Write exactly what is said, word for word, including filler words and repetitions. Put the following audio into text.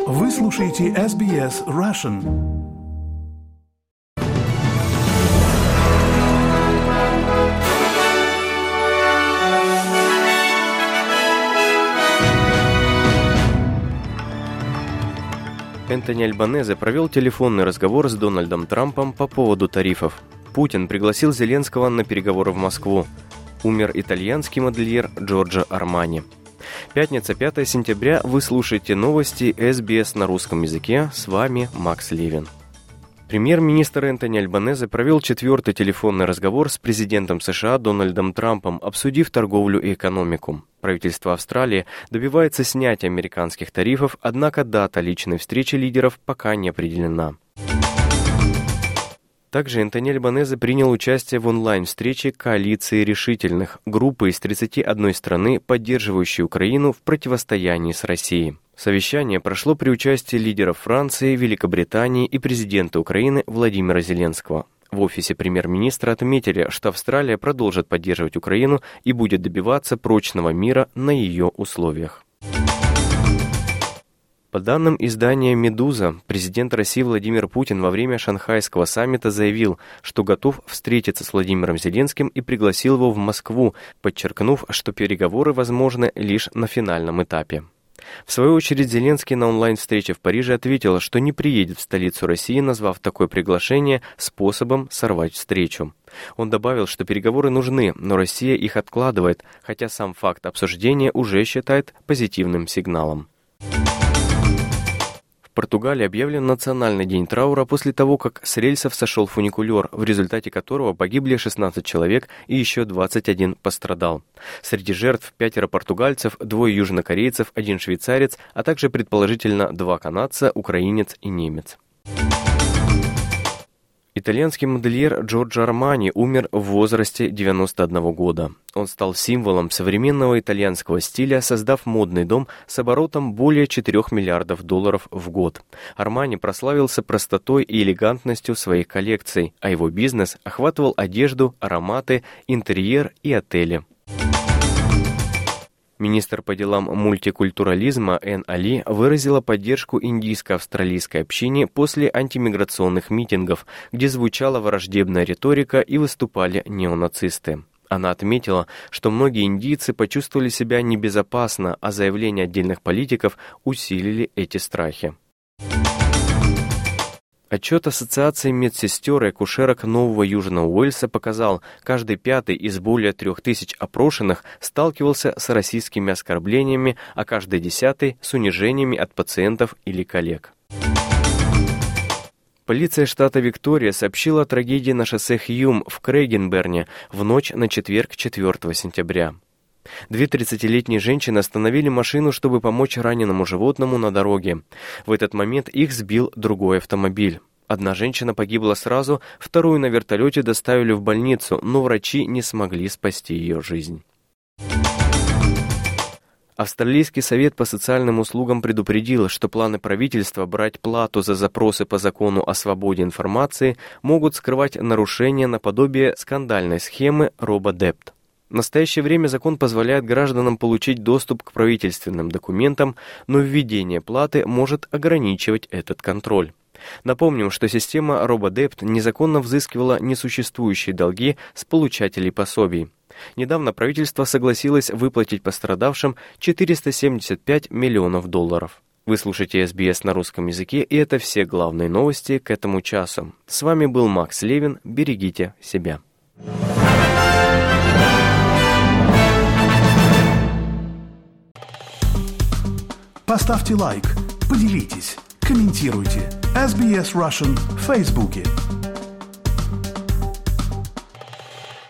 Вы слушаете эс би эс Russian. Энтони Альбанезе провел телефонный разговор с Дональдом Трампом по поводу тарифов. Путин пригласил Зеленского на переговоры в Москву. Умер итальянский модельер Джорджо Армани. Пятница, пятое сентября. Вы слушаете новости эс би эс на русском языке. С вами Макс Левин. Премьер-министр Энтони Альбанезе провел четвертый телефонный разговор с президентом США Дональдом Трампом, обсудив торговлю и экономику. Правительство Австралии добивается снятия американских тарифов, однако дата личной встречи лидеров пока не определена. Также Энтони Альбанезе принял участие в онлайн-встрече коалиции решительных, группы из тридцати одной страны, поддерживающей Украину в противостоянии с Россией. Совещание прошло при участии лидеров Франции, Великобритании и президента Украины Владимира Зеленского. В офисе премьер-министра отметили, что Австралия продолжит поддерживать Украину и будет добиваться прочного мира на ее условиях. По данным издания «Медуза», президент России Владимир Путин во время Шанхайского саммита заявил, что готов встретиться с Владимиром Зеленским и пригласил его в Москву, подчеркнув, что переговоры возможны лишь на финальном этапе. В свою очередь Зеленский на онлайн-встрече в Париже ответил, что не приедет в столицу России, назвав такое приглашение способом сорвать встречу. Он добавил, что переговоры нужны, но Россия их откладывает, хотя сам факт обсуждения уже считает позитивным сигналом. В Португалии объявлен национальный день траура после того, как с рельсов сошел фуникулер, в результате которого погибли шестнадцать человек и еще двадцать один пострадал. Среди жертв пятеро португальцев, двое южнокорейцев, один швейцарец, а также предположительно два канадца, украинец и немец. Итальянский модельер Джорджо Армани умер в возрасте девяноста одного года. Он стал символом современного итальянского стиля, создав модный дом с оборотом более четырёх миллиардов долларов в год. Армани прославился простотой и элегантностью своих коллекций, а его бизнес охватывал одежду, ароматы, интерьер и отели. Министр по делам мультикультурализма Энн Али выразила поддержку индийско-австралийской общине после антимиграционных митингов, где звучала враждебная риторика и выступали неонацисты. Она отметила, что многие индийцы почувствовали себя небезопасно, а заявления отдельных политиков усилили эти страхи. Отчет Ассоциации медсестер и акушерок Нового Южного Уэльса показал, каждый пятый из более трех тысяч опрошенных сталкивался с расистскими оскорблениями, а каждый десятый с унижениями от пациентов или коллег. Полиция штата Виктория сообщила о трагедии на шоссе Хьюм в Крейгенберне в ночь на четверг, четвёртого сентября. Две тридцатилетние женщины остановили машину, чтобы помочь раненому животному на дороге. В этот момент их сбил другой автомобиль. Одна женщина погибла сразу, вторую на вертолете доставили в больницу, но врачи не смогли спасти ее жизнь. Австралийский совет по социальным услугам предупредил, что планы правительства брать плату за запросы по закону о свободе информации могут скрывать нарушения наподобие скандальной схемы RoboDebt. В настоящее время закон позволяет гражданам получить доступ к правительственным документам, но введение платы может ограничивать этот контроль. Напомним, что система RoboDebt незаконно взыскивала несуществующие долги с получателей пособий. Недавно правительство согласилось выплатить пострадавшим четыреста семьдесят пять миллионов долларов. Вы слушаете эс би эс на русском языке, и это все главные новости к этому часу. С вами был Макс Левин. Берегите себя. Поставьте лайк, поделитесь, комментируйте. эс би эс Russian в Фейсбуке.